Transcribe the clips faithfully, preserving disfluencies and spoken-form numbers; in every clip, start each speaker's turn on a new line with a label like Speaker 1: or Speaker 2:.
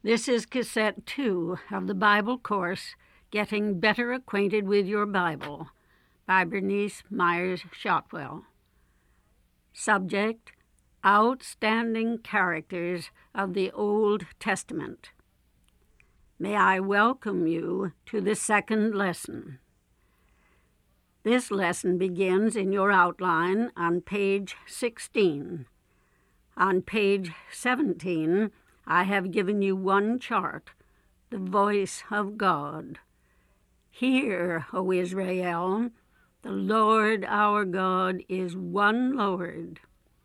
Speaker 1: This is cassette two of the Bible course, Getting Better Acquainted with Your Bible, by Bernice Myers Shotwell. Subject: Outstanding Characters of the Old Testament. May I welcome you to the second lesson. This lesson begins in your outline on page sixteen. On page seventeen, I have given you one chart, the voice of God. Hear, O Israel, the Lord our God is one Lord.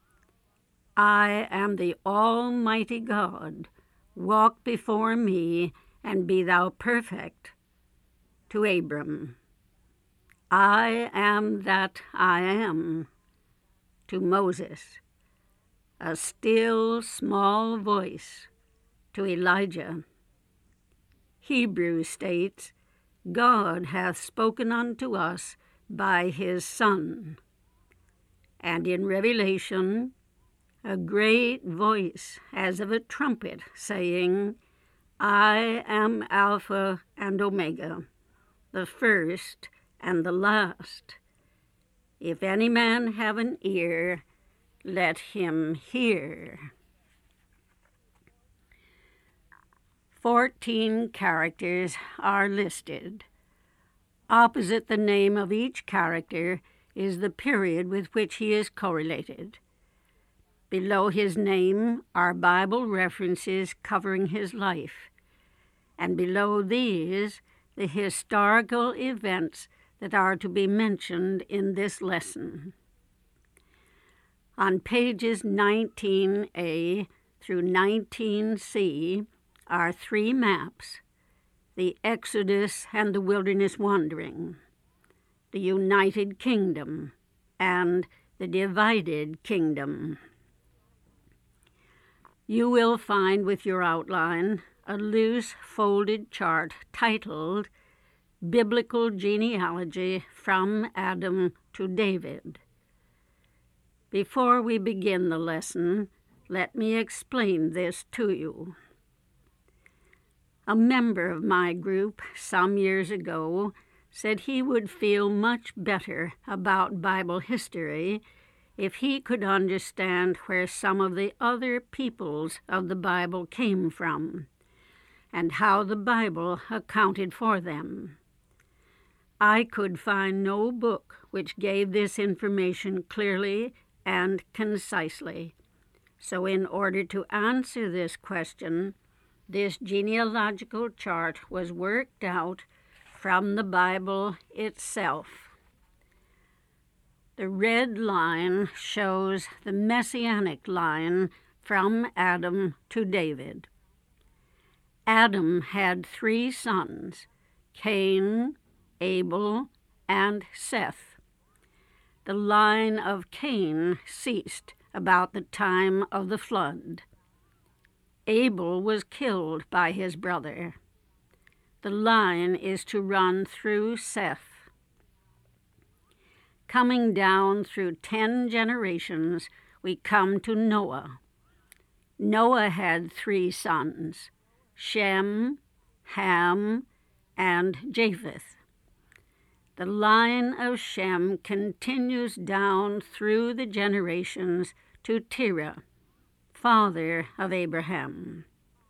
Speaker 1: I am the Almighty God. Walk before me, and be thou perfect. To Abram. I am that I am. To Moses. A still small voice. To Elijah. Hebrews states, God hath spoken unto us by his Son. And in Revelation, a great voice as of a trumpet, saying, I am Alpha and Omega, the first and the last. If any man have an ear, let him hear. Fourteen characters are listed. Opposite the name of each character is the period with which he is correlated. Below his name are Bible references covering his life, and below these, the historical events that are to be mentioned in this lesson. On pages nineteen A through nineteen C are three maps: the Exodus and the Wilderness Wandering, the United Kingdom, and the Divided Kingdom. You will find with your outline a loose folded chart titled Biblical Genealogy from Adam to David. Before we begin the lesson, let me explain this to you. A member of my group some years ago said he would feel much better about Bible history if he could understand where some of the other peoples of the Bible came from and how the Bible accounted for them. I could find no book which gave this information clearly and concisely. So in order to answer this question, this genealogical chart was worked out from the Bible itself. The red line shows the messianic line from Adam to David. Adam had three sons, Cain, Abel, and Seth. The line of Cain ceased about the time of the flood. Abel was killed by his brother. The line is to run through Seth. Coming down through ten generations, we come to Noah. Noah had three sons, Shem, Ham, and Japheth. The line of Shem continues down through the generations to Terah, father of Abraham.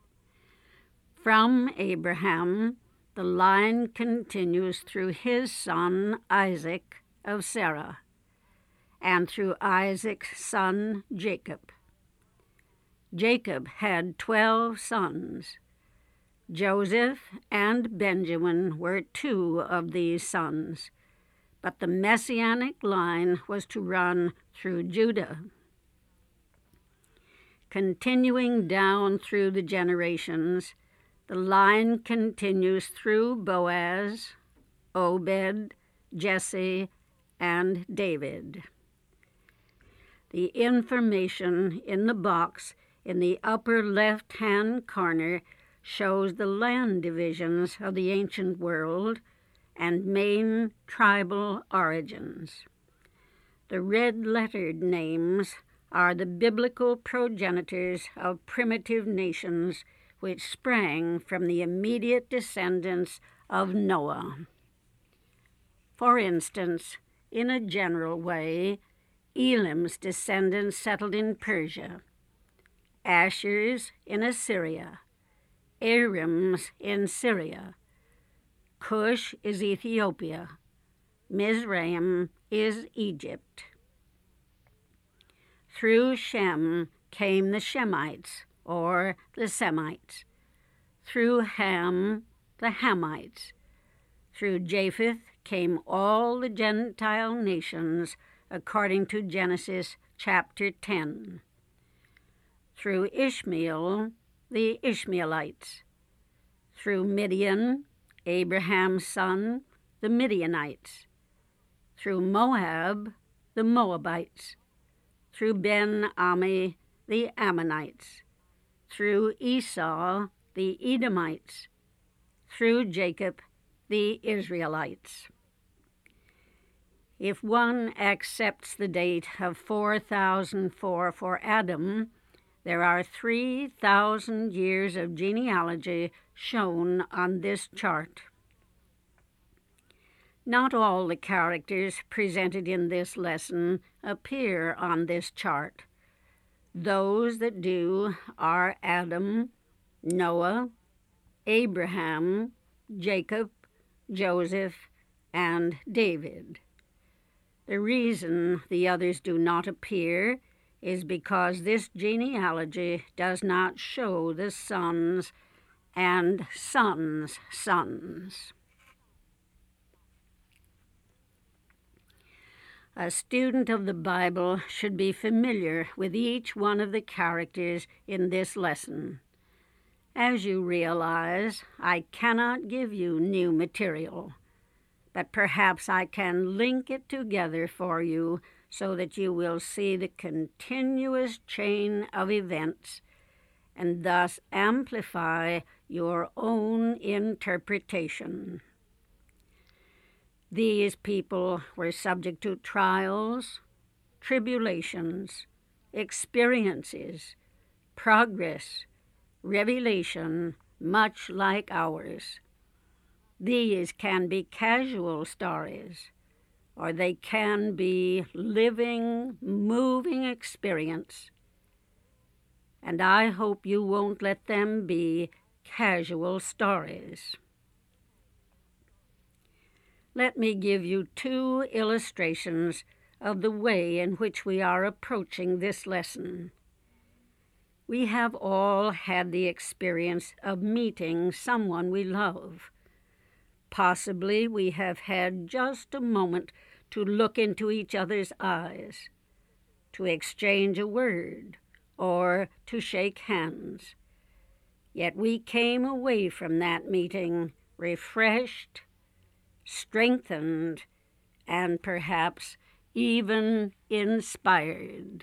Speaker 1: From Abraham, the line continues through his son Isaac of Sarah, and through Isaac's son Jacob. Jacob had twelve sons. Joseph and Benjamin were two of these sons, but the messianic line was to run through Judah. Continuing down through the generations, the line continues through Boaz, Obed, Jesse, and David. The information in the box in the upper left-hand corner shows the land divisions of the ancient world and main tribal origins. The red-lettered names are the biblical progenitors of primitive nations which sprang from the immediate descendants of Noah. For instance, in a general way, Elam's descendants settled in Persia, Asher's in Assyria, Aram's in Syria, Cush is Ethiopia, Mizraim is Egypt. Through Shem came the Shemites, or the Semites. Through Ham, the Hamites. Through Japheth came all the Gentile nations, according to Genesis chapter ten. Through Ishmael, the Ishmaelites. Through Midian, Abraham's son, the Midianites. Through Moab, the Moabites. Through Ben-Ammi, the Ammonites. Through Esau, the Edomites. Through Jacob, the Israelites. If one accepts the date of four thousand four for Adam, there are three thousand years of genealogy shown on this chart. Not all the characters presented in this lesson appear on this chart. Those that do are Adam, Noah, Abraham, Jacob, Joseph, and David. The reason the others do not appear is because this genealogy does not show the sons and sons' sons. A student of the Bible should be familiar with each one of the characters in this lesson. As you realize, I cannot give you new material, but perhaps I can link it together for you so that you will see the continuous chain of events and thus amplify your own interpretation. These people were subject to trials, tribulations, experiences, progress, revelation, much like ours. These can be casual stories, or they can be living, moving experience. And I hope you won't let them be casual stories. Let me give you two illustrations of the way in which we are approaching this lesson. We have all had the experience of meeting someone we love. Possibly we have had just a moment to look into each other's eyes, to exchange a word, or to shake hands. Yet we came away from that meeting refreshed, strengthened, and perhaps even inspired.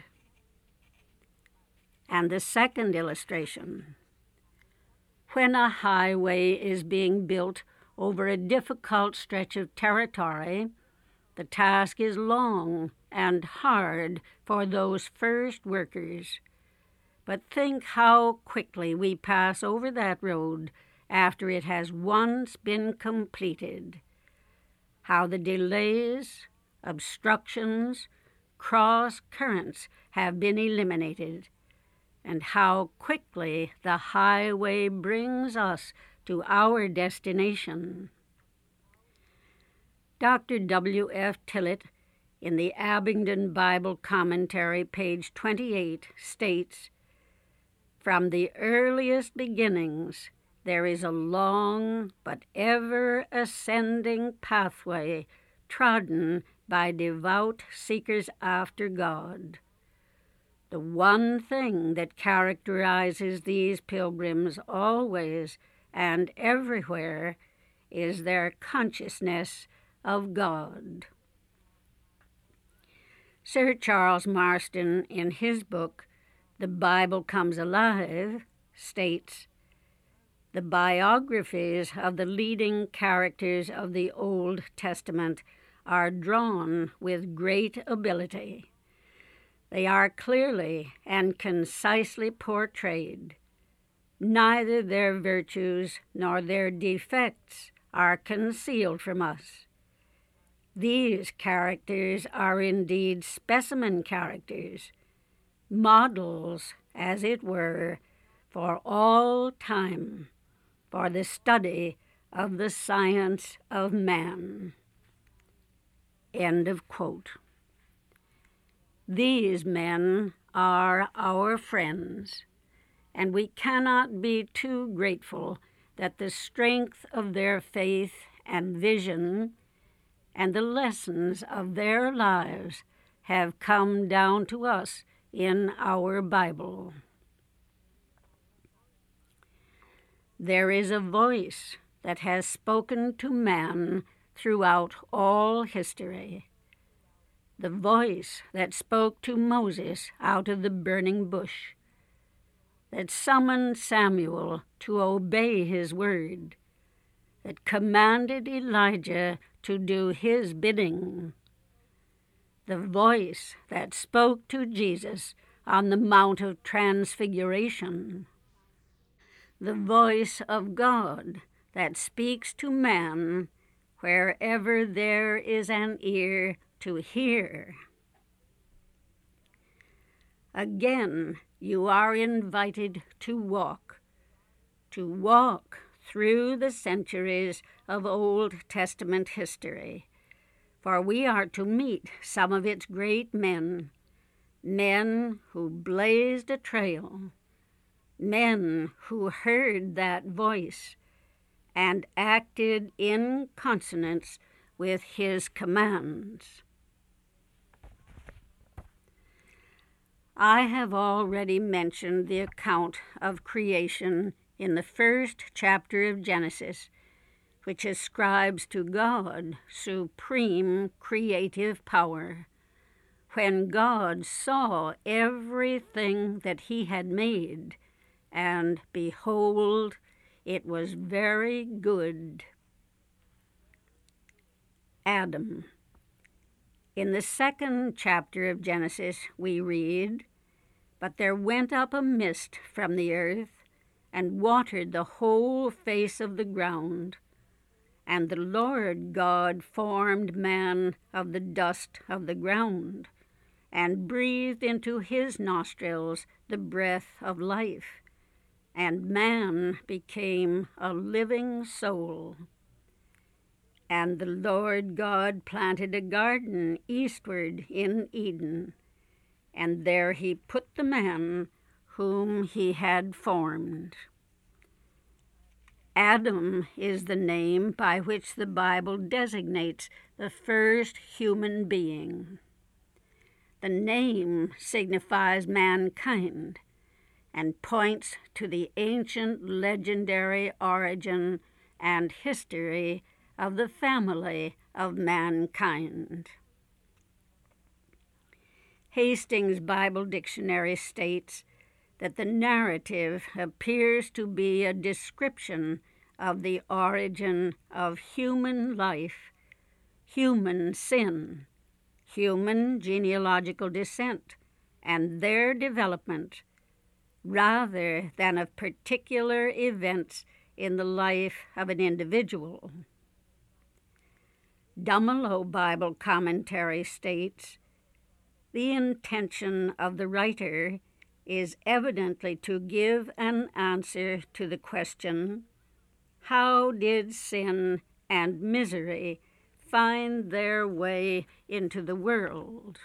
Speaker 1: And the second illustration. When a highway is being built over a difficult stretch of territory, the task is long and hard for those first workers. But think how quickly we pass over that road after it has once been completed. How the delays, obstructions, cross currents have been eliminated, and how quickly the highway brings us to our destination. Doctor W F Tillett, in the Abingdon Bible Commentary, page twenty-eight, states, "From the earliest beginnings, there is a long but ever-ascending pathway trodden by devout seekers after God. The one thing that characterizes these pilgrims always and everywhere is their consciousness of God." Sir Charles Marston, in his book, The Bible Comes Alive, states, "The biographies of the leading characters of the Old Testament are drawn with great ability. They are clearly and concisely portrayed. Neither their virtues nor their defects are concealed from us. These characters are indeed specimen characters, models, as it were, for all time, for the study of the science of man." End of quote. These men are our friends, and we cannot be too grateful that the strength of their faith and vision and the lessons of their lives have come down to us in our Bible. There is a voice that has spoken to man throughout all history, the voice that spoke to Moses out of the burning bush, that summoned Samuel to obey his word, that commanded Elijah to do his bidding, the voice that spoke to Jesus on the Mount of Transfiguration, the voice of God that speaks to man wherever there is an ear to hear. Again, you are invited to walk, to walk through the centuries of Old Testament history, for we are to meet some of its great men, men who blazed a trail, men who heard that voice and acted in consonance with his commands. I have already mentioned the account of creation in the first chapter of Genesis, which ascribes to God supreme creative power. When God saw everything that he had made, and behold, it was very good. Adam. In the second chapter of Genesis, we read, "But there went up a mist from the earth, and watered the whole face of the ground. And the Lord God formed man of the dust of the ground, and breathed into his nostrils the breath of life, and man became a living soul. And the Lord God planted a garden eastward in Eden, and there he put the man whom he had formed." Adam is the name by which the Bible designates the first human being. The name signifies mankind and points to the ancient legendary origin and history of the family of mankind. Hastings Bible Dictionary states that the narrative appears to be a description of the origin of human life, human sin, human genealogical descent, and their development, rather than of particular events in the life of an individual. Dumelow Bible Commentary states, "The intention of the writer is evidently to give an answer to the question, how did sin and misery find their way into the world?"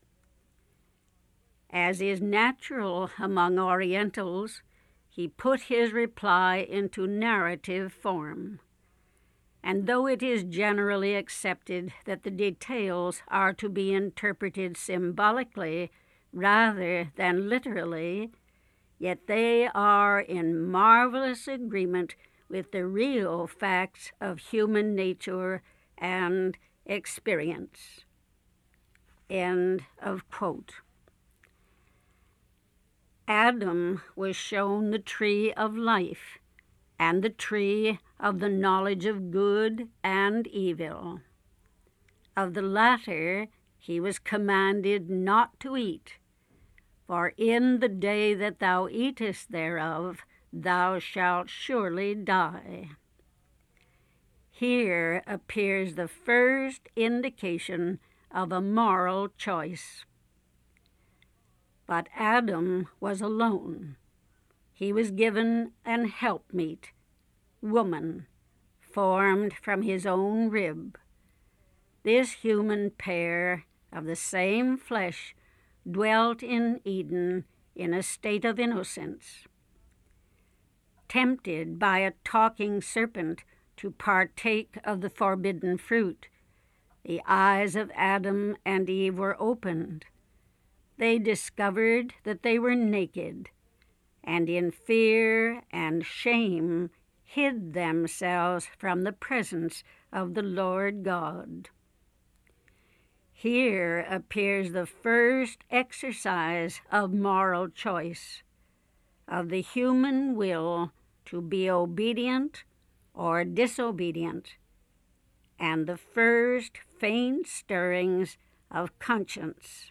Speaker 1: As is natural among Orientals, he put his reply into narrative form. And though it is generally accepted that the details are to be interpreted symbolically rather than literally, yet they are in marvelous agreement with the real facts of human nature and experience. End of quote. Adam was shown the tree of life and the tree of the knowledge of good and evil. Of the latter he was commanded not to eat, for in the day that thou eatest thereof thou shalt surely die. Here appears the first indication of a moral choice. But Adam was alone. He was given an helpmeet, woman, formed from his own rib. This human pair of the same flesh dwelt in Eden in a state of innocence. Tempted by a talking serpent to partake of the forbidden fruit, the eyes of Adam and Eve were opened. They discovered that they were naked, and in fear and shame hid themselves from the presence of the Lord God. Here appears the first exercise of moral choice, of the human will to be obedient or disobedient, and the first faint stirrings of conscience.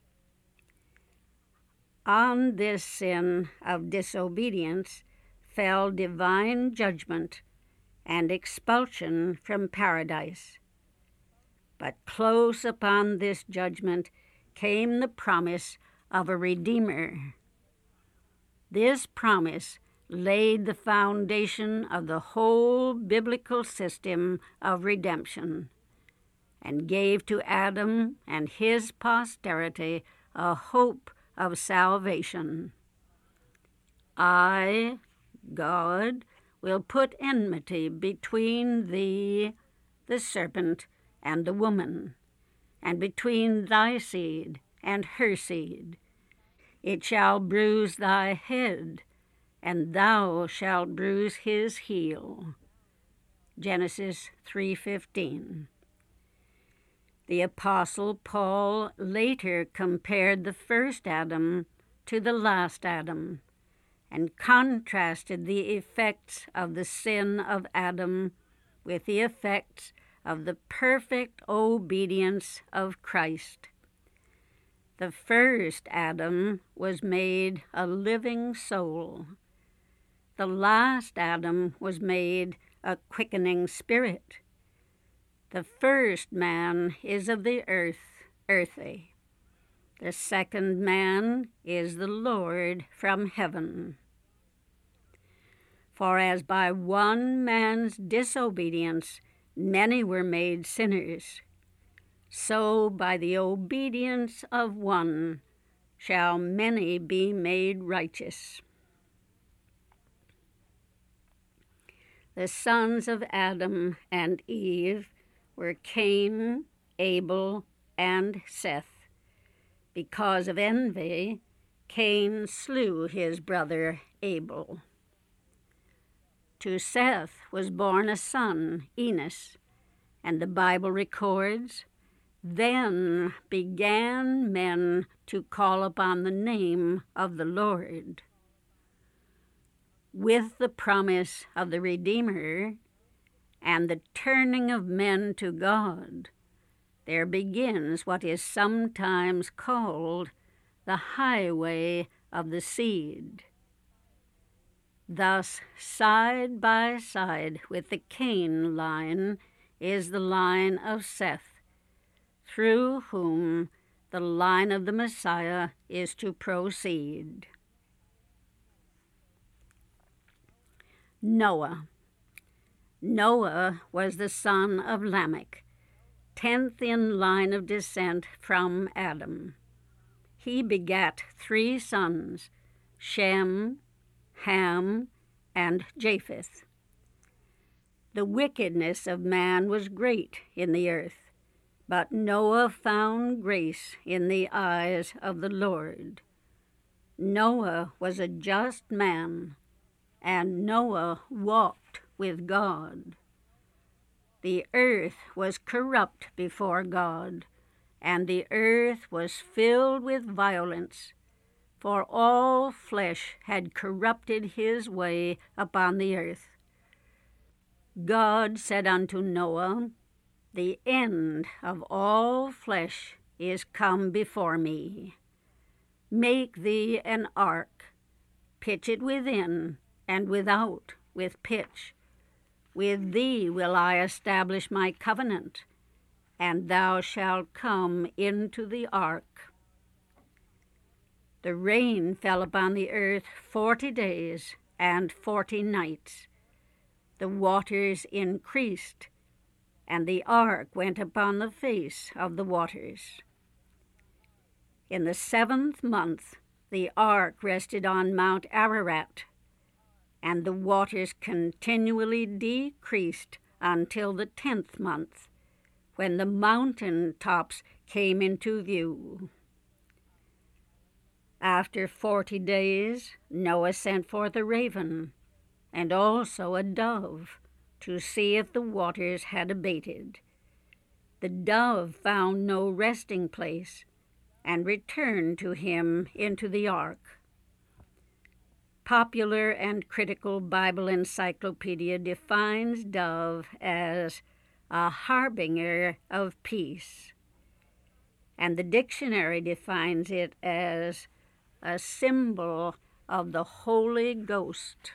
Speaker 1: On this sin of disobedience fell divine judgment and expulsion from paradise. But close upon this judgment came the promise of a Redeemer. This promise laid the foundation of the whole biblical system of redemption and gave to Adam and his posterity a hope of salvation. I, God, will put enmity between thee, the serpent, and the woman, and between thy seed and her seed. It shall bruise thy head, and thou shalt bruise his heel. Genesis three fifteen. The Apostle Paul later compared the first Adam to the last Adam, and contrasted the effects of the sin of Adam with the effects of the perfect obedience of Christ. The first Adam was made a living soul. The last Adam was made a quickening spirit. The first man is of the earth, earthy. The second man is the Lord from heaven. For as by one man's disobedience many were made sinners, so by the obedience of one shall many be made righteous. The sons of Adam and Eve were Cain, Abel, and Seth. Because of envy, Cain slew his brother Abel. To Seth was born a son, Enos, and the Bible records, "Then began men to call upon the name of the Lord." With the promise of the Redeemer and the turning of men to God, there begins what is sometimes called the highway of the seed. Thus, side by side with the Cain line is the line of Seth, through whom the line of the Messiah is to proceed. Noah. Noah was the son of Lamech, tenth in line of descent from Adam. He begat three sons, Shem, Ham, and Japheth. The wickedness of man was great in the earth, but Noah found grace in the eyes of the Lord. Noah was a just man, and Noah walked with God. The earth was corrupt before God, and the earth was filled with violence, for all flesh had corrupted his way upon the earth. God said unto Noah, "The end of all flesh is come before me. Make thee an ark, pitch it within, and without with pitch. With thee will I establish my covenant, and thou shalt come into the ark. The rain fell upon the earth forty days and forty nights. The waters increased, and the ark went upon the face of the waters. In the seventh month the ark rested on Mount Ararat, and the waters continually decreased until the tenth month, when the mountain tops came into view. After forty days, Noah sent forth a raven, and also a dove, to see if the waters had abated. The dove found no resting place, and returned to him into the ark. Popular and Critical Bible Encyclopedia defines dove as a harbinger of peace, and the dictionary defines it as a symbol of the Holy Ghost.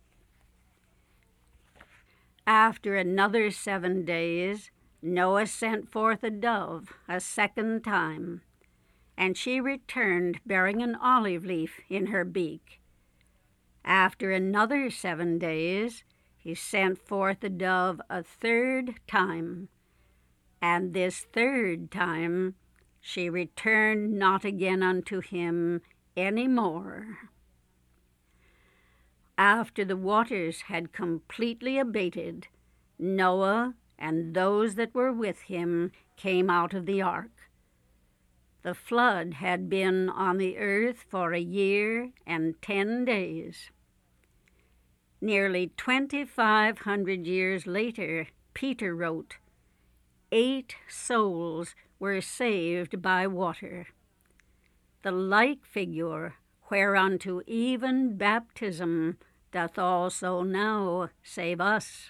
Speaker 1: After another seven days, Noah sent forth a dove a second time, and she returned bearing an olive leaf in her beak. After another seven days, he sent forth the dove a third time, and this third time she returned not again unto him any more. After the waters had completely abated, Noah and those that were with him came out of the ark. The flood had been on the earth for a year and ten days. Nearly twenty-five hundred years later, Peter wrote, "Eight souls were saved by water. The like figure whereunto even baptism doth also now save us."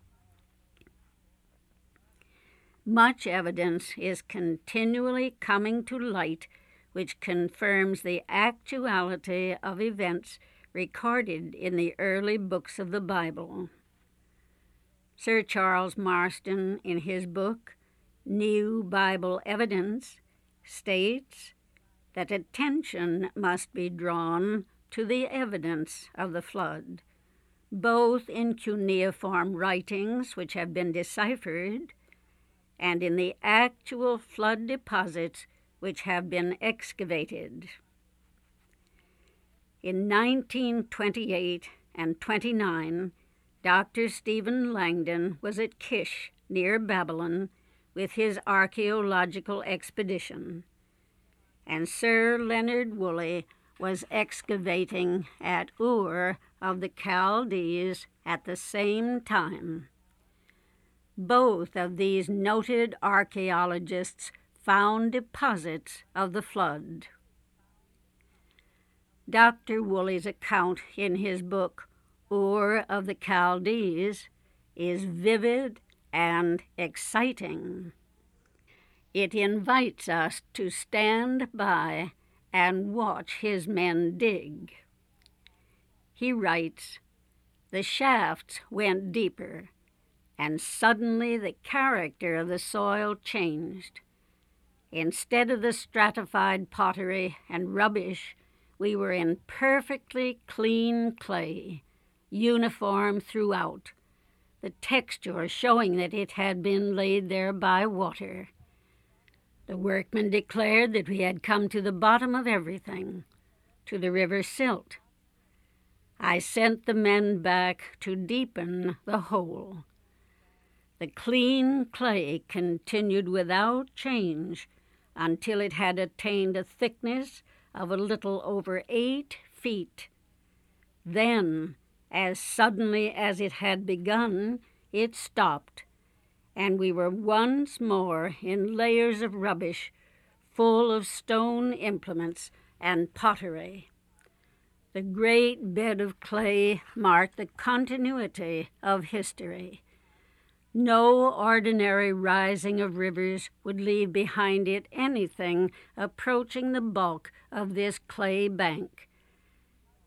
Speaker 1: Much evidence is continually coming to light which confirms the actuality of events recorded in the early books of the Bible. Sir Charles Marston, in his book, New Bible Evidence, states that attention must be drawn to the evidence of the flood, both in cuneiform writings which have been deciphered and in the actual flood deposits which have been excavated. In nineteen twenty-eight and twenty-nine, Doctor Stephen Langdon was at Kish, near Babylon, with his archaeological expedition, and Sir Leonard Woolley was excavating at Ur of the Chaldees at the same time. Both of these noted archaeologists found deposits of the flood. Doctor Woolley's account in his book, Ur of the Chaldees, is vivid and exciting. It invites us to stand by and watch his men dig. He writes, "The shafts went deeper, and suddenly the character of the soil changed. Instead of the stratified pottery and rubbish, we were in perfectly clean clay, uniform throughout, the texture showing that it had been laid there by water. The workmen declared that we had come to the bottom of everything, to the river silt. I sent the men back to deepen the hole. The clean clay continued without change until it had attained a thickness of a little over eight feet. Then, as suddenly as it had begun, it stopped, and we were once more in layers of rubbish, full of stone implements and pottery. The great bed of clay marked the continuity of history. No ordinary rising of rivers would leave behind it anything approaching the bulk of this clay bank,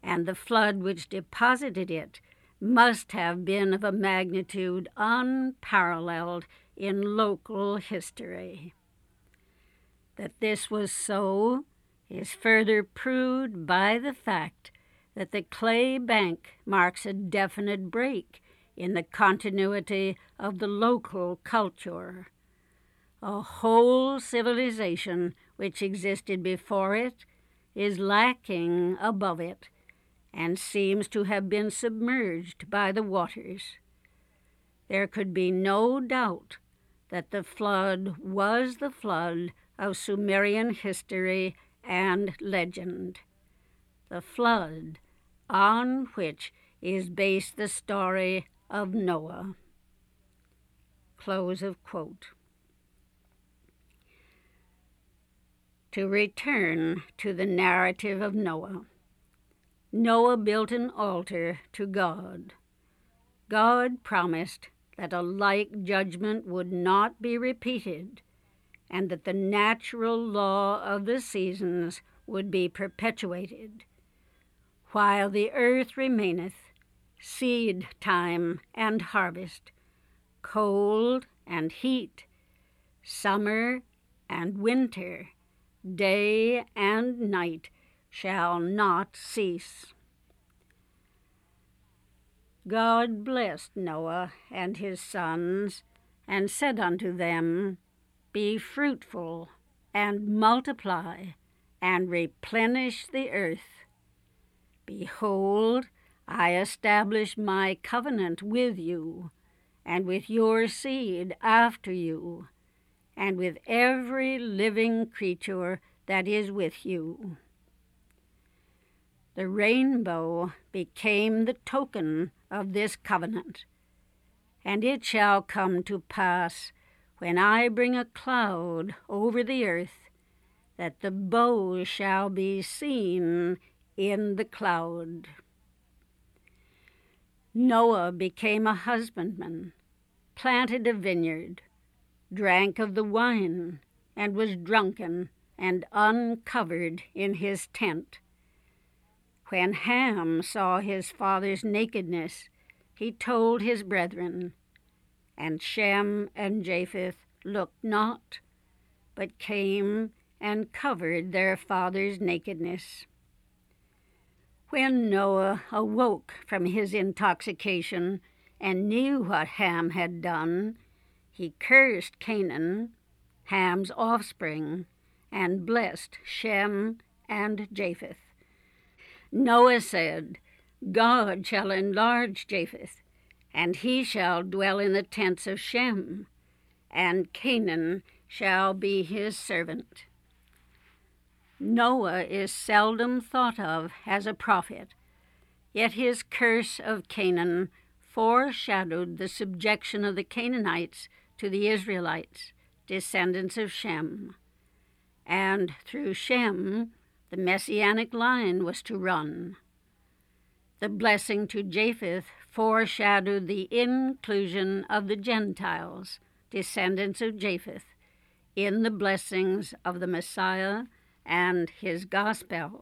Speaker 1: and the flood which deposited it must have been of a magnitude unparalleled in local history. That this was so is further proved by the fact that the clay bank marks a definite break in the continuity of the local culture. A whole civilization which existed before it is lacking above it and seems to have been submerged by the waters. There could be no doubt that the flood was the flood of Sumerian history and legend, the flood on which is based the story of Noah. Close of quote. To return to the narrative of Noah. Noah built an altar to God. God promised that a like judgment would not be repeated, and that the natural law of the seasons would be perpetuated. While the earth remaineth, seed time and harvest, cold and heat, summer and winter, day and night shall not cease. God blessed Noah and his sons, and said unto them, Be fruitful, and multiply, and replenish the earth. Behold, I establish my covenant with you, and with your seed after you, and with every living creature that is with you. The rainbow became the token of this covenant, and it shall come to pass, when I bring a cloud over the earth, that the bow shall be seen in the cloud. Noah became a husbandman, planted a vineyard, drank of the wine, and was drunken and uncovered in his tent. When Ham saw his father's nakedness, he told his brethren, and Shem and Japheth looked not, but came and covered their father's nakedness. When Noah awoke from his intoxication and knew what Ham had done, he cursed Canaan, Ham's offspring, and blessed Shem and Japheth. Noah said, God shall enlarge Japheth, and he shall dwell in the tents of Shem, and Canaan shall be his servant. Noah is seldom thought of as a prophet, yet his curse of Canaan foreshadowed the subjection of the Canaanites to the Israelites, descendants of Shem. And through Shem, the messianic line was to run. The blessing to Japheth foreshadowed the inclusion of the Gentiles, descendants of Japheth, in the blessings of the Messiah and his gospel.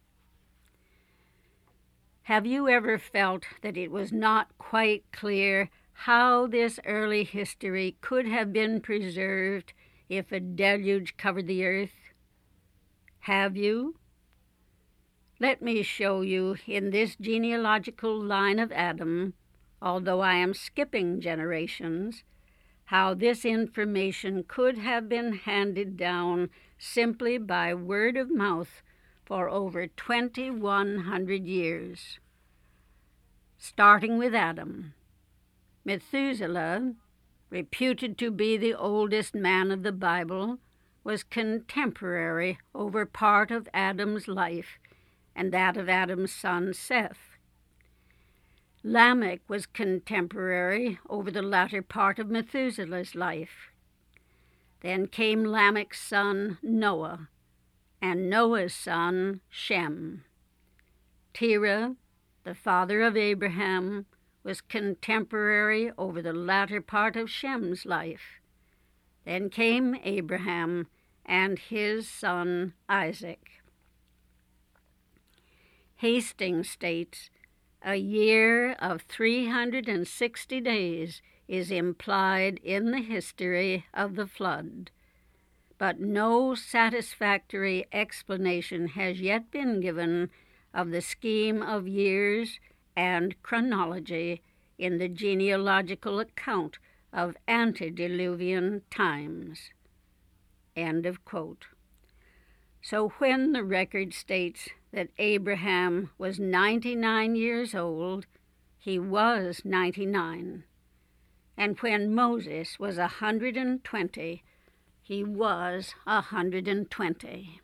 Speaker 1: Have you ever felt that it was not quite clear how this early history could have been preserved if a deluge covered the earth? Have you? Let me show you in this genealogical line of Adam, although I am skipping generations, how this information could have been handed down simply by word of mouth for over twenty-one hundred years. Starting with Adam, Methuselah, reputed to be the oldest man of the Bible, was contemporary over part of Adam's life and that of Adam's son Seth. Lamech was contemporary over the latter part of Methuselah's life. Then came Lamech's son Noah, and Noah's son Shem. Terah, the father of Abraham, was contemporary over the latter part of Shem's life. Then came Abraham and his son Isaac. Hastings states, "A year of three hundred sixty days is implied in the history of the flood, but no satisfactory explanation has yet been given of the scheme of years and chronology in the genealogical account of antediluvian times." End of quote. So when the record states that Abraham was ninety-nine years old, he was ninety-nine. And when Moses was a hundred and twenty, he was a hundred and twenty.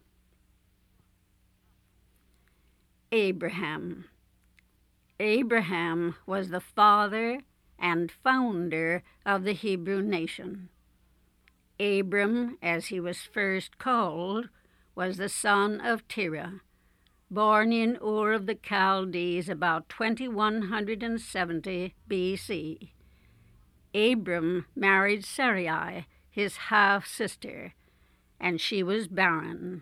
Speaker 1: Abraham. Abraham was the father and founder of the Hebrew nation. Abram, as he was first called, was the son of Terah, born in Ur of the Chaldees about twenty-one seventy B C. Abram married Sarai, his half-sister, and she was barren.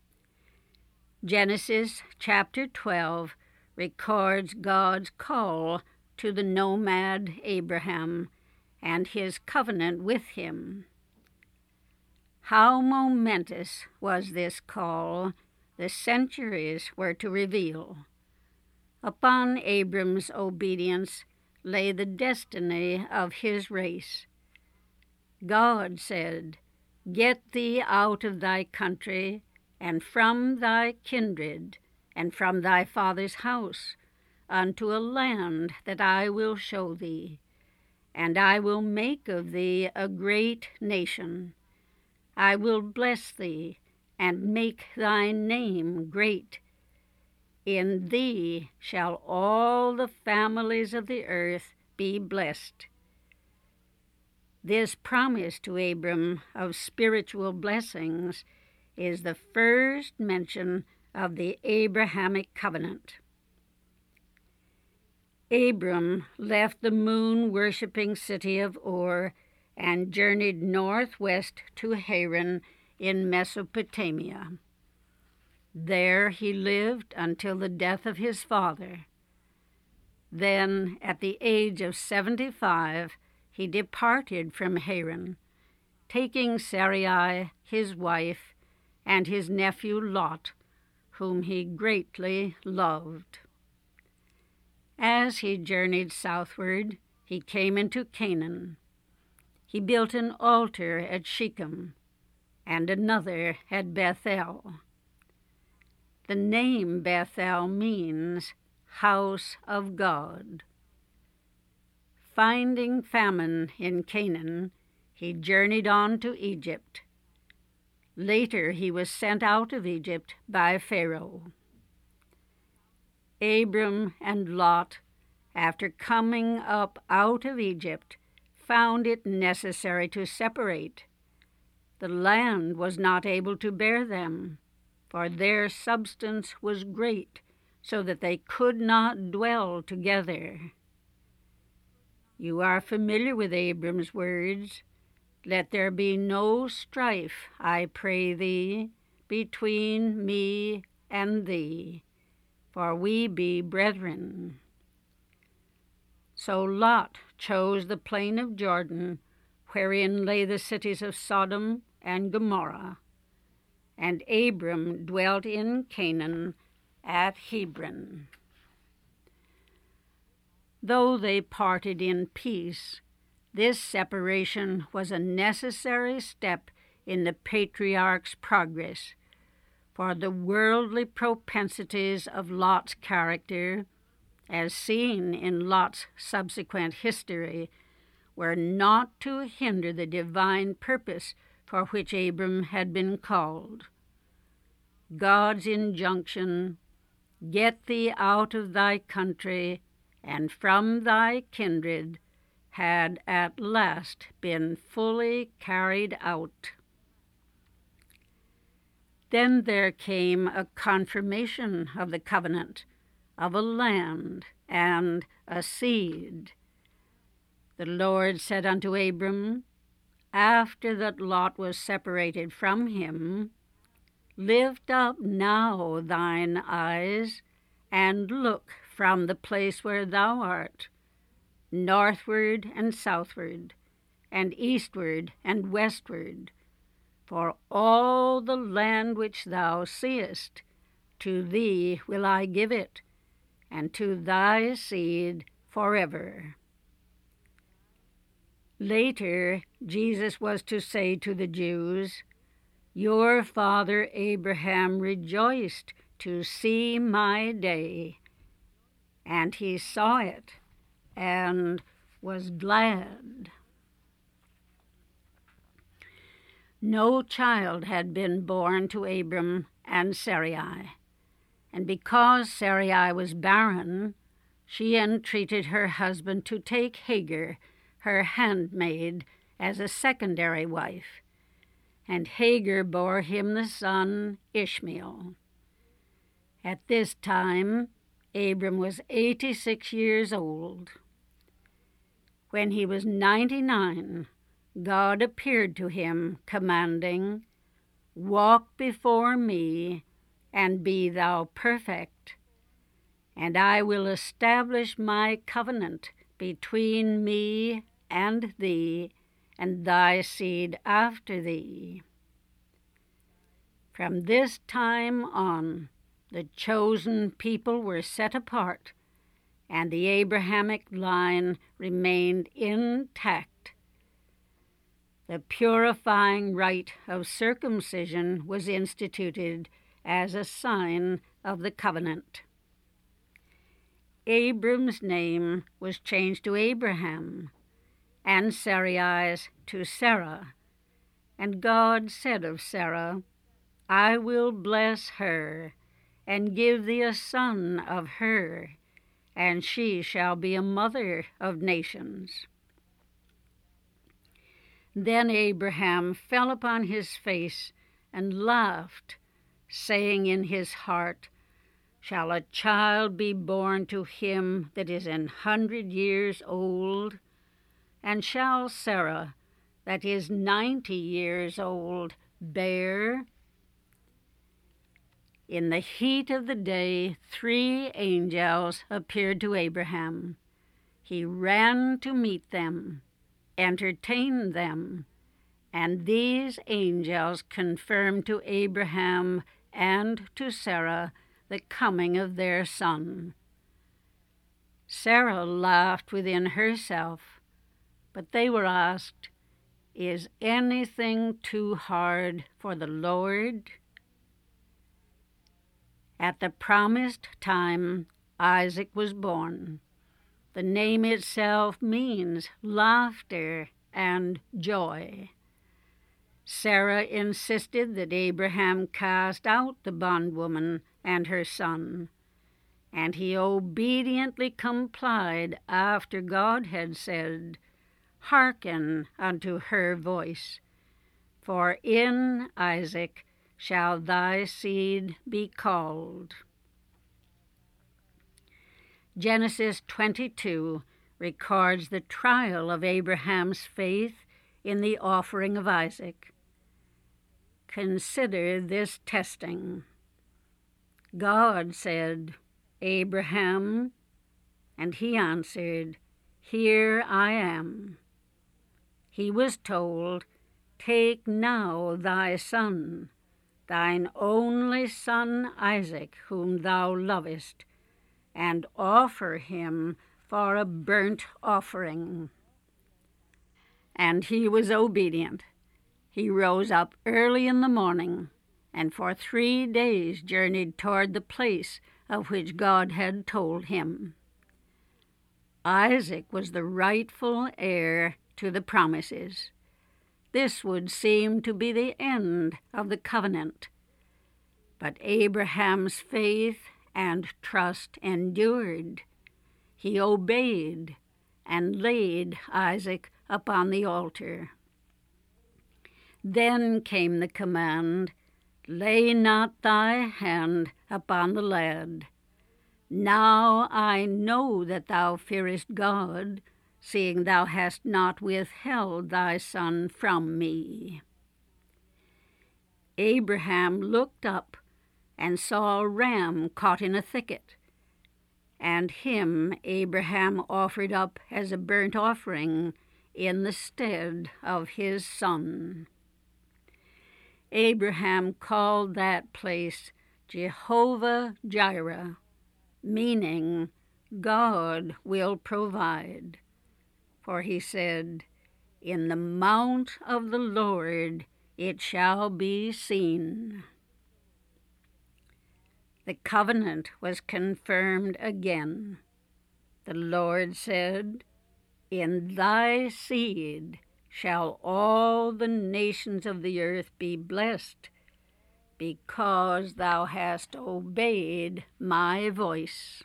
Speaker 1: Genesis chapter twelve records God's call to the nomad Abraham and his covenant with him. How momentous was this call, the centuries were to reveal. Upon Abram's obedience lay the destiny of his race. God said, "Get thee out of thy country, and from thy kindred, and from thy father's house, unto a land that I will show thee, and I will make of thee a great nation. I will bless thee, and make thy name great. In thee shall all the families of the earth be blessed." This promise to Abram of spiritual blessings is the first mention of the Abrahamic covenant. Abram left the moon-worshipping city of Ur and journeyed northwest to Haran in Mesopotamia. There he lived until the death of his father. Then, at the age of seventy-five, he departed from Haran, taking Sarai, his wife, and his nephew Lot, whom he greatly loved. As he journeyed southward, he came into Canaan. He built an altar at Shechem, and another at Bethel. The name Bethel means house of God. Finding famine in Canaan, he journeyed on to Egypt. Later he was sent out of Egypt by Pharaoh. Abram and Lot, after coming up out of Egypt, found it necessary to separate. The land was not able to bear them, for their substance was great, so that they could not dwell together. You are familiar with Abram's words, "Let there be no strife, I pray thee, between me and thee, for we be brethren." So Lot chose the plain of Jordan, wherein lay the cities of Sodom and Gomorrah, and Abram dwelt in Canaan at Hebron. Though they parted in peace, this separation was a necessary step in the patriarch's progress, for the worldly propensities of Lot's character, as seen in Lot's subsequent history, were not to hinder the divine purpose for which Abram had been called. God's injunction, "Get thee out of thy country and from thy kindred," had at last been fully carried out. Then there came a confirmation of the covenant, of a land and a seed. The Lord said unto Abram, after that Lot was separated from him, "Lift up now thine eyes, and look from the place where thou art, northward and southward, and eastward and westward, for all the land which thou seest, to thee will I give it, and to thy seed forever." Later, Jesus was to say to the Jews, "Your father Abraham rejoiced to see my day, and he saw it and was glad." No child had been born to Abram and Sarai, and because Sarai was barren, she entreated her husband to take Hagar, her handmaid, as a secondary wife, and Hagar bore him the son Ishmael. At this time, Abram was eighty-six years old. When he was ninety-nine, God appeared to him, commanding, "Walk before me, and be thou perfect, and I will establish my covenant between me and thee, and thy seed after thee." From this time on, the chosen people were set apart, and the Abrahamic line remained intact. The purifying rite of circumcision was instituted as a sign of the covenant. Abram's name was changed to Abraham, and Sarai's to Sarah. And God said of Sarah, "I will bless her, and give thee a son of her, and she shall be a mother of nations." Then Abraham fell upon his face and laughed, saying in his heart, "Shall a child be born to him that is an hundred years old? And shall Sarah, that is ninety years old, bear?" In the heat of the day, three angels appeared to Abraham. He ran to meet them, entertained them, and these angels confirmed to Abraham and to Sarah the coming of their son. Sarah laughed within herself, but they were asked, "Is anything too hard for the Lord?" At the promised time, Isaac was born. The name itself means laughter and joy. Sarah insisted that Abraham cast out the bondwoman and her son, and he obediently complied after God had said, "Hearken unto her voice, for in Isaac shall thy seed be called." Genesis twenty-two records the trial of Abraham's faith in the offering of Isaac. Consider this testing. God said, "Abraham," and he answered, "Here I am." He was told, "Take now thy son, thine only son Isaac, whom thou lovest, and offer him for a burnt offering." And he was obedient. He rose up early in the morning, and for three days journeyed toward the place of which God had told him. Isaac was the rightful heir to the promises. This would seem to be the end of the covenant. But Abraham's faith and trust endured. He obeyed and laid Isaac upon the altar. Then came the command, "Lay not thy hand upon the lad. Now I know that thou fearest God, seeing thou hast not withheld thy son from me." Abraham looked up and saw a ram caught in a thicket, and him Abraham offered up as a burnt offering in the stead of his son. Abraham called that place Jehovah-Jireh, meaning God will provide. For he said, "In the mount of the Lord it shall be seen." The covenant was confirmed again. The Lord said, "In thy seed shall all the nations of the earth be blessed, because thou hast obeyed my voice."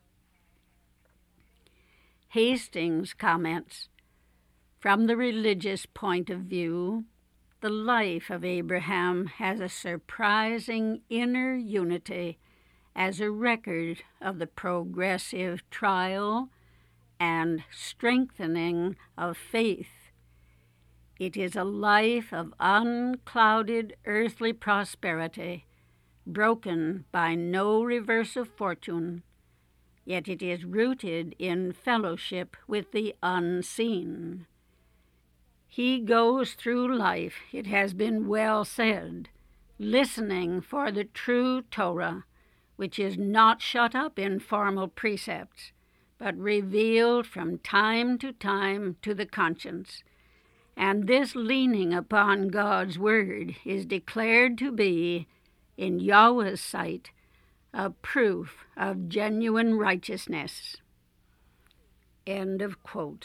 Speaker 1: Hastings comments, "From the religious point of view, the life of Abraham has a surprising inner unity as a record of the progressive trial and strengthening of faith. It is a life of unclouded earthly prosperity, broken by no reverse of fortune, yet it is rooted in fellowship with the unseen. He goes through life, it has been well said, listening for the true Torah, which is not shut up in formal precepts, but revealed from time to time to the conscience. And this leaning upon God's word is declared to be, in Yahweh's sight, a proof of genuine righteousness." End of quote.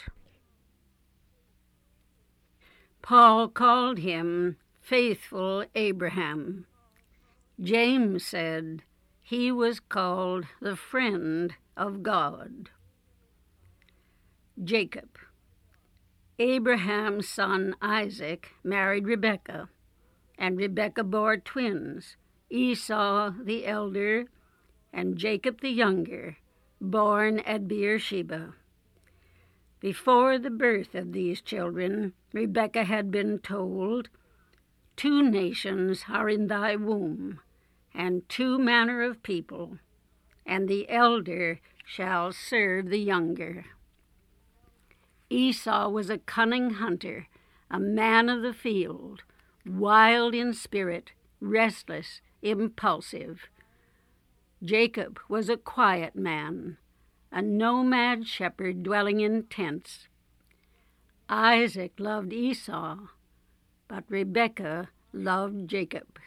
Speaker 1: Paul called him faithful Abraham. James said he was called the friend of God. Jacob. Abraham's son Isaac married Rebekah, and Rebekah bore twins, Esau the elder and Jacob the younger, born at Beersheba. Before the birth of these children, Rebekah had been told, "Two nations are in thy womb, and two manner of people, and the elder shall serve the younger." Esau was a cunning hunter, a man of the field, wild in spirit, restless, impulsive. Jacob was a quiet man, a nomad shepherd dwelling in tents. Isaac loved Esau, but Rebekah loved Jacob.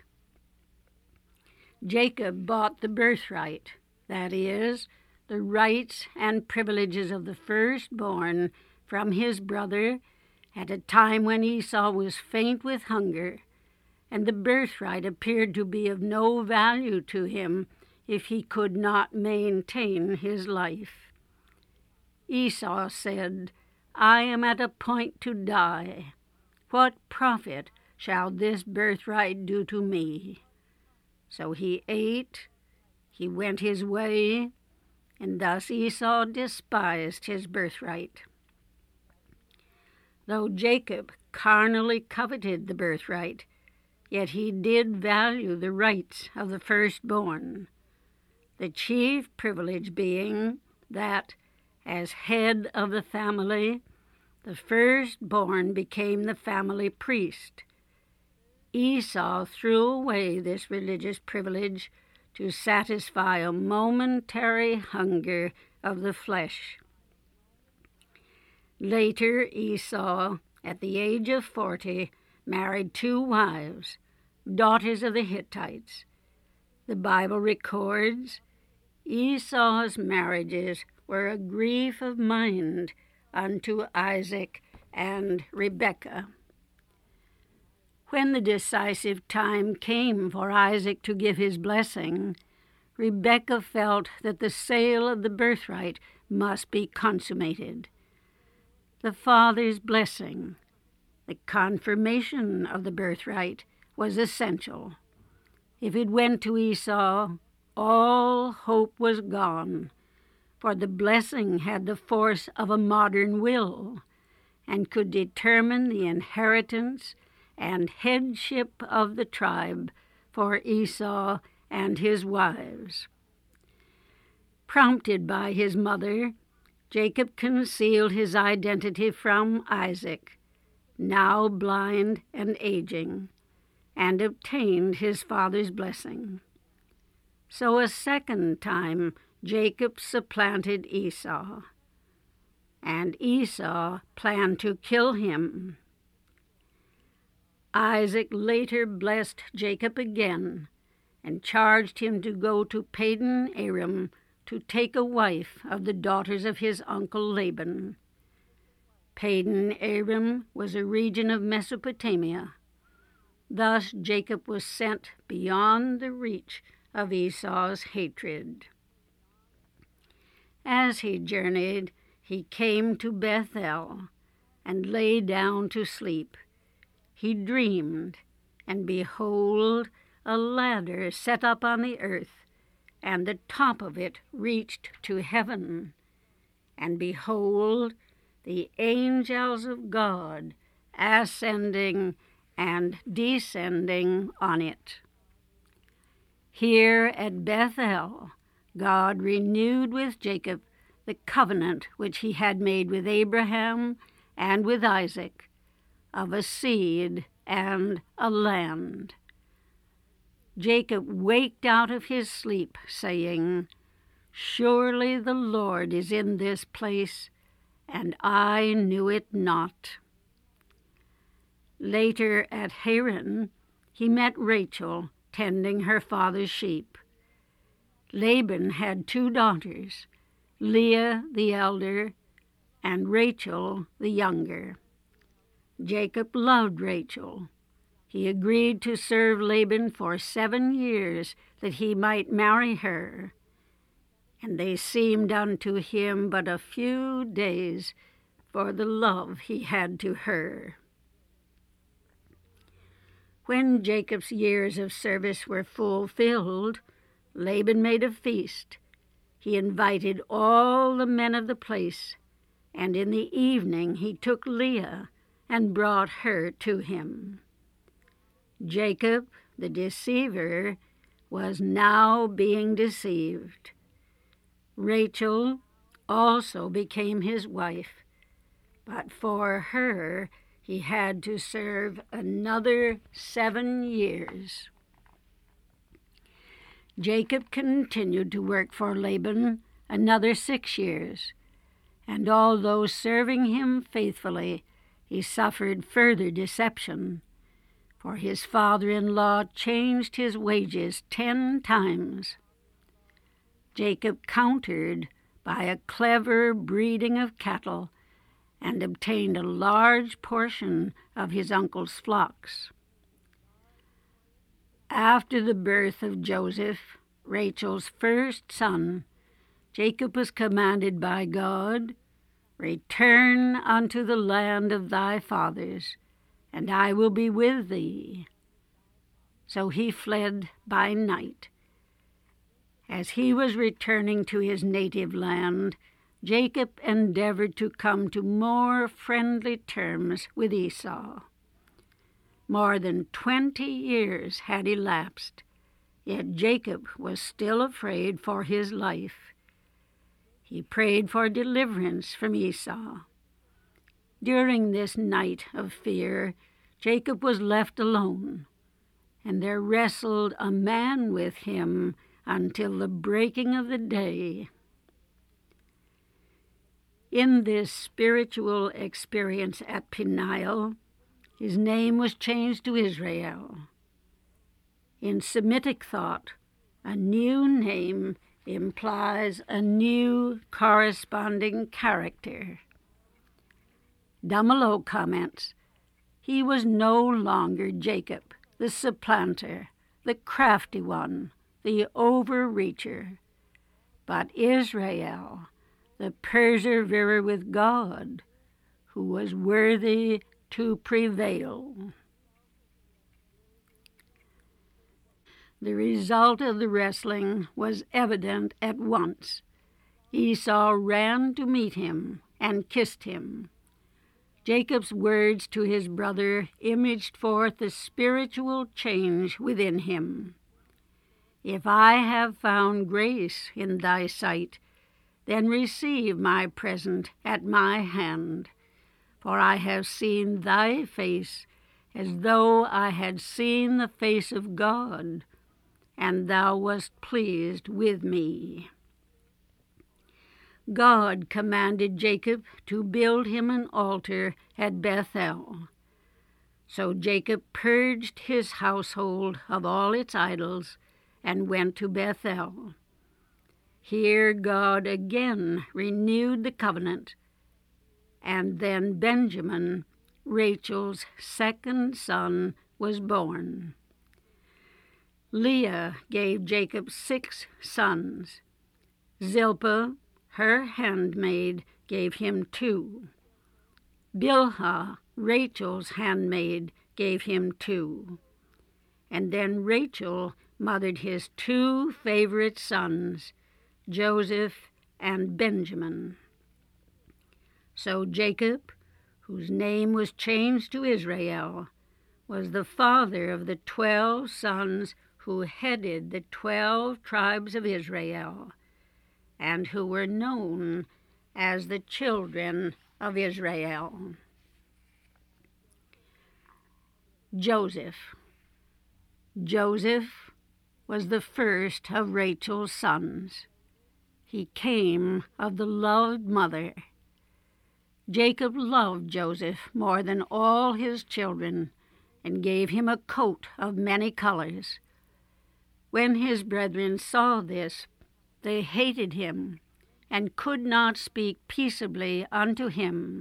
Speaker 1: Jacob bought the birthright, that is, the rights and privileges of the firstborn, from his brother at a time when Esau was faint with hunger, and the birthright appeared to be of no value to him if he could not maintain his life. Esau said, "I am at a point to die. What profit shall this birthright do to me?" So he ate, he went his way, and thus Esau despised his birthright. Though Jacob carnally coveted the birthright, yet he did value the rights of the firstborn, the chief privilege being that, as head of the family, the firstborn became the family priest. Esau threw away this religious privilege to satisfy a momentary hunger of the flesh. Later, Esau, at the age of forty, married two wives, daughters of the Hittites. The Bible records, "Esau's marriages were a grief of mind unto Isaac and Rebekah." When the decisive time came for Isaac to give his blessing, Rebekah felt that the sale of the birthright must be consummated. The father's blessing, the confirmation of the birthright, was essential. If it went to Esau, all hope was gone, for the blessing had the force of a modern will and could determine the inheritance and headship of the tribe for Esau and his wives. Prompted by his mother, Jacob concealed his identity from Isaac, now blind and aging, and obtained his father's blessing. So a second time Jacob supplanted Esau, and Esau planned to kill him. Isaac later blessed Jacob again and charged him to go to Padan Aram to take a wife of the daughters of his uncle Laban. Padan Aram was a region of Mesopotamia. Thus Jacob was sent beyond the reach of Esau's hatred. As he journeyed, he came to Bethel and lay down to sleep. He dreamed, and behold, a ladder set up on the earth, and the top of it reached to heaven. And behold, the angels of God ascending and descending on it. Here at Bethel, God renewed with Jacob the covenant which he had made with Abraham and with Isaac, of a seed and a land. Jacob waked out of his sleep, saying, "Surely the Lord is in this place, and I knew it not." Later at Haran, he met Rachel tending her father's sheep. Laban had two daughters, Leah the elder and Rachel the younger. Jacob loved Rachel. He agreed to serve Laban for seven years that he might marry her, and they seemed unto him but a few days for the love he had to her. When Jacob's years of service were fulfilled, Laban made a feast. He invited all the men of the place, and in the evening he took Leah and brought her to him. Jacob, the deceiver, was now being deceived. Rachel also became his wife, but for her he had to serve another seven years. Jacob continued to work for Laban another six years, and although serving him faithfully, he suffered further deception, for his father-in-law changed his wages ten times. Jacob countered by a clever breeding of cattle and obtained a large portion of his uncle's flocks. After the birth of Joseph, Rachel's first son, Jacob was commanded by God, "Return unto the land of thy fathers, and I will be with thee." So he fled by night. As he was returning to his native land, Jacob endeavored to come to more friendly terms with Esau. More than twenty years had elapsed, yet Jacob was still afraid for his life. He prayed for deliverance from Esau. During this night of fear, Jacob was left alone, and there wrestled a man with him until the breaking of the day. In this spiritual experience at Peniel, his name was changed to Israel. In Semitic thought, a new name implies a new corresponding character. Dumelow comments, "He was no longer Jacob, the supplanter, the crafty one, the overreacher, but Israel, the perseverer with God, who was worthy to prevail." The result of the wrestling was evident at once. Esau ran to meet him and kissed him. Jacob's words to his brother imaged forth the spiritual change within him. If I have found grace in thy sight, then receive my present at my hand. For I have seen thy face as though I had seen the face of God, and thou wast pleased with me. God commanded Jacob to build him an altar at Bethel. So Jacob purged his household of all its idols and went to Bethel. Here God again renewed the covenant, and then Benjamin, Rachel's second son, was born. Leah gave Jacob six sons. Zilpah, her handmaid, gave him two. Bilhah, Rachel's handmaid, gave him two. And then Rachel mothered his two favorite sons, Joseph and Benjamin. So Jacob, whose name was changed to Israel, was the father of the twelve sons who headed the twelve tribes of Israel, and who were known as the children of Israel. Joseph. Joseph was the first of Rachel's sons. He came of the loved mother. Jacob loved Joseph more than all his children and gave him a coat of many colors. When his brethren saw this, they hated him and could not speak peaceably unto him.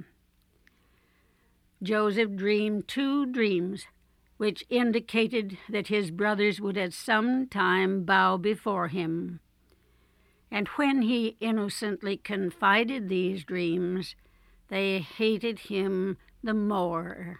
Speaker 1: Joseph dreamed two dreams, which indicated that his brothers would at some time bow before him. And when he innocently confided these dreams, they hated him the more.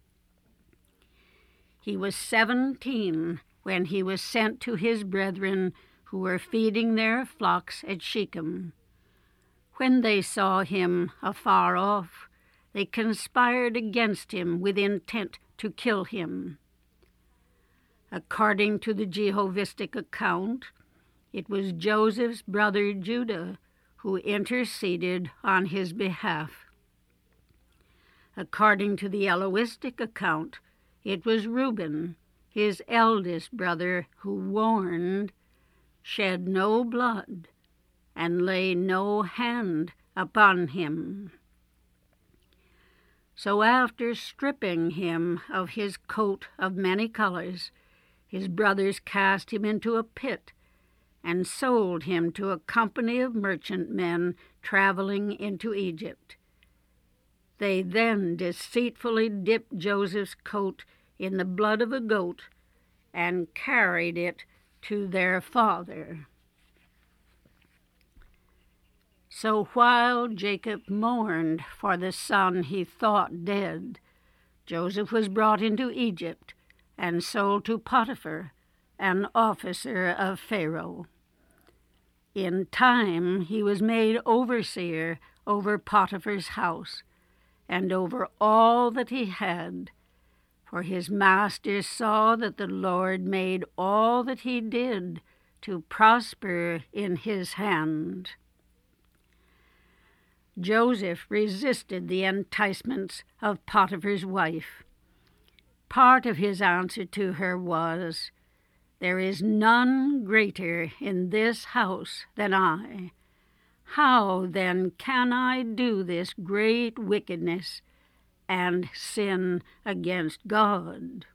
Speaker 1: He was seventeen when he was sent to his brethren who were feeding their flocks at Shechem. When they saw him afar off, they conspired against him with intent to kill him. According to the Jehovistic account, it was Joseph's brother Judah who interceded on his behalf. According to the Elohistic account, it was Reuben, his eldest brother, who warned, "Shed no blood, and lay no hand upon him." So after stripping him of his coat of many colors, his brothers cast him into a pit and sold him to a company of merchantmen traveling into Egypt. They then deceitfully dipped Joseph's coat in the blood of a goat and carried it to their father. So while Jacob mourned for the son he thought dead, Joseph was brought into Egypt and sold to Potiphar, an officer of Pharaoh. In time he was made overseer over Potiphar's house and over all that he had, for his master saw that the Lord made all that he did to prosper in his hand. Joseph resisted the enticements of Potiphar's wife. Part of his answer to her was, "There is none greater in this house than I. How then can I do this great wickedness and sin against God?"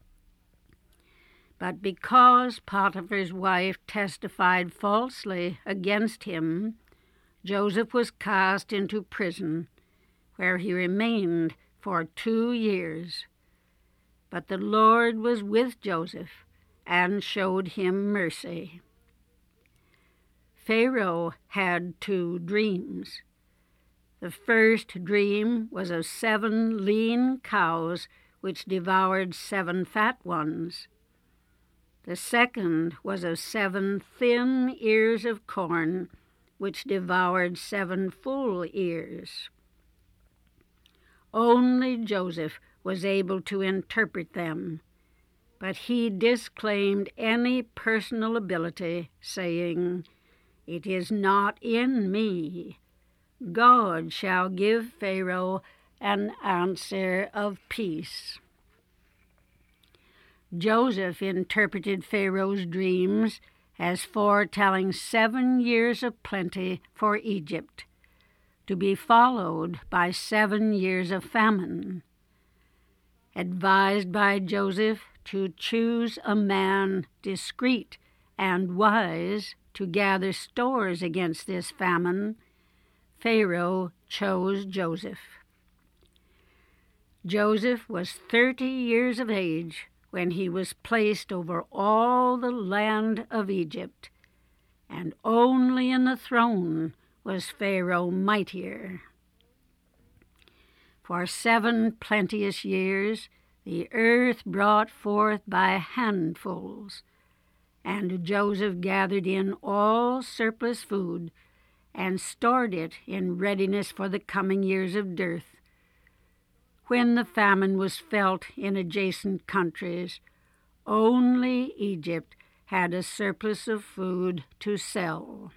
Speaker 1: But because Potiphar's wife testified falsely against him, Joseph was cast into prison, where he remained for two years. But the Lord was with Joseph and showed him mercy. Pharaoh had two dreams. The first dream was of seven lean cows which devoured seven fat ones. The second was of seven thin ears of corn which devoured seven full ears. Only Joseph was able to interpret them, but he disclaimed any personal ability, saying, "It is not in me. God shall give Pharaoh an answer of peace." Joseph interpreted Pharaoh's dreams as foretelling seven years of plenty for Egypt, to be followed by seven years of famine. Advised by Joseph to choose a man discreet and wise to gather stores against this famine, Pharaoh chose Joseph. Joseph was thirty years of age when he was placed over all the land of Egypt, and only in the throne was Pharaoh mightier. For seven plenteous years the earth brought forth by handfuls, and Joseph gathered in all surplus food and stored it in readiness for the coming years of dearth. When the famine was felt in adjacent countries, only Egypt had a surplus of food to sell.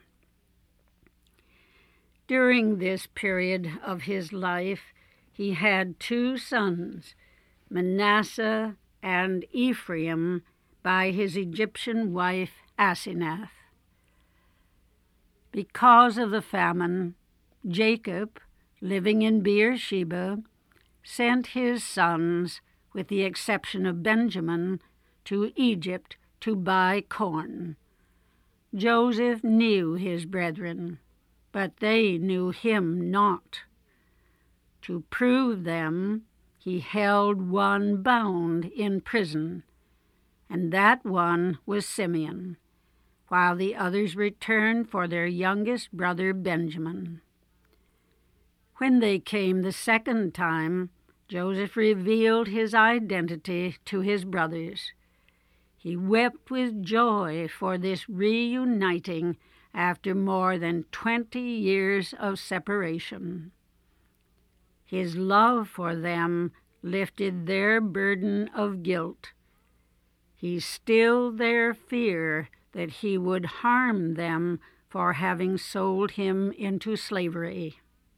Speaker 1: During this period of his life, he had two sons, Manasseh and Ephraim, by his Egyptian wife Asenath. Because of the famine, Jacob, living in Beersheba, sent his sons, with the exception of Benjamin, to Egypt to buy corn. Joseph knew his brethren, but they knew him not. To prove them, he held one bound in prison, and that one was Simeon, while the others returned for their youngest brother Benjamin. When they came the second time, Joseph revealed his identity to his brothers. He wept with joy for this reuniting after more than twenty years of separation. His love for them lifted their burden of guilt. He stilled their fear that he would harm them for having sold him into slavery.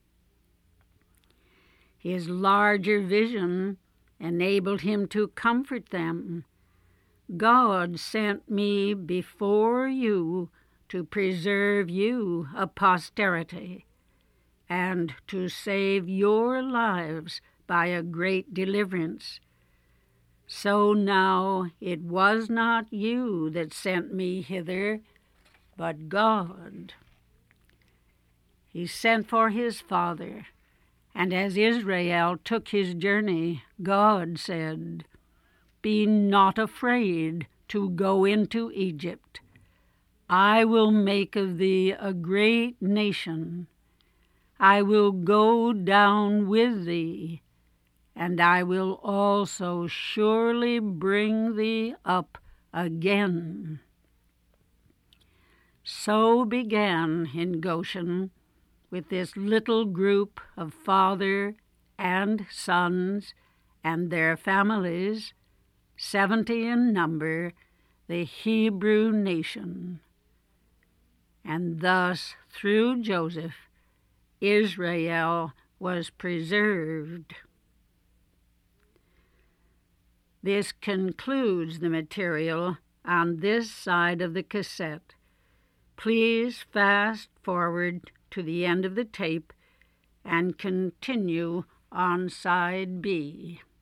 Speaker 1: His larger vision enabled him to comfort them. "God sent me before you to preserve you a posterity, and to save your lives by a great deliverance. So now it was not you that sent me hither, but God." He sent for his father, and as Israel took his journey, God said, "Be not afraid to go into Egypt. I will make of thee a great nation. I will go down with thee, and I will also surely bring thee up again." So began in Goshen, with this little group of father and sons and their families, seventy in number, the Hebrew nation. And thus, through Joseph, Israel was preserved. This concludes the material on this side of the cassette. Please fast forward to the end of the tape and continue on side B.